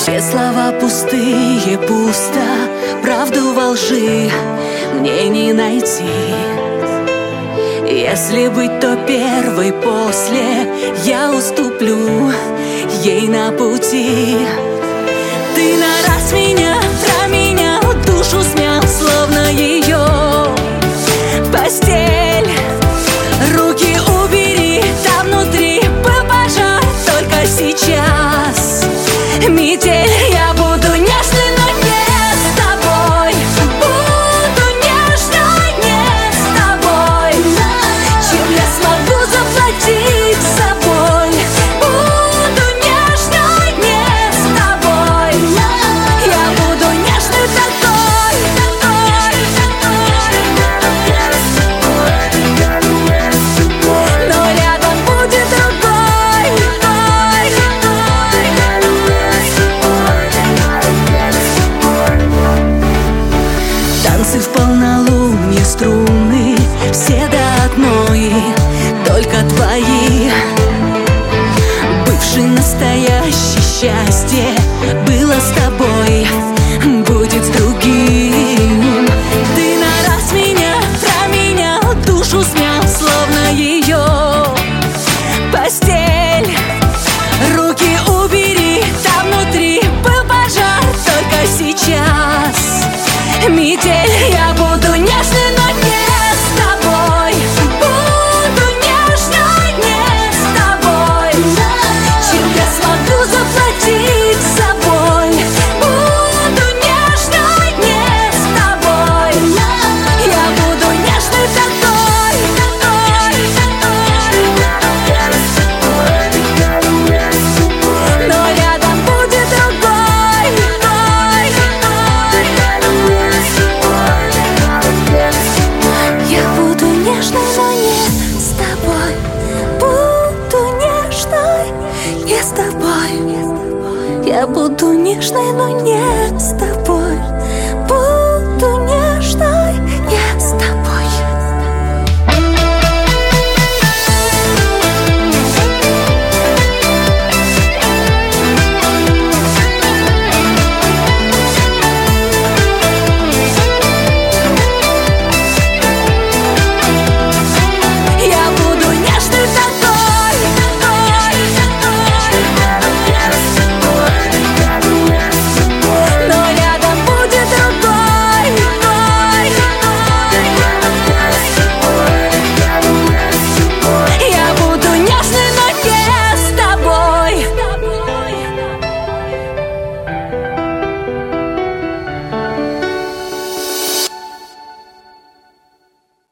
Все слова пустые, пусто, правду во лжи мне не найти. Если быть, то первой, после я уступлю ей на пути. Ты на раз меня променял, душу смял, словно ее постель. Руки убери, там внутри был пожар, только сейчас метель. Я буду нежной, но не с тобой. Буду нежной, не с тобой. Чем я смогу заплатить собой? Буду нежной, не с тобой. Я буду нежной такой, но рядом будет другой. Танцы в полнолуние, струны все до одной, только твои. Бывший, настоящий, счастье было с тобой, будет с другим. Ты на раз меня променял, душу смял, словно ее постель. Руки убери, там внутри был пожар, только сейчас метель. Я буду нежной, но не с тобой. Буду нежной, не с тобой. Чем я смогу заплатить собой? Буду нежной, не с тобой. Я буду нежной такой, но рядом будет другой. Я буду нежной, но не с тобой. Буду нежной, не с тобой. Я буду нежной, но не с тобой.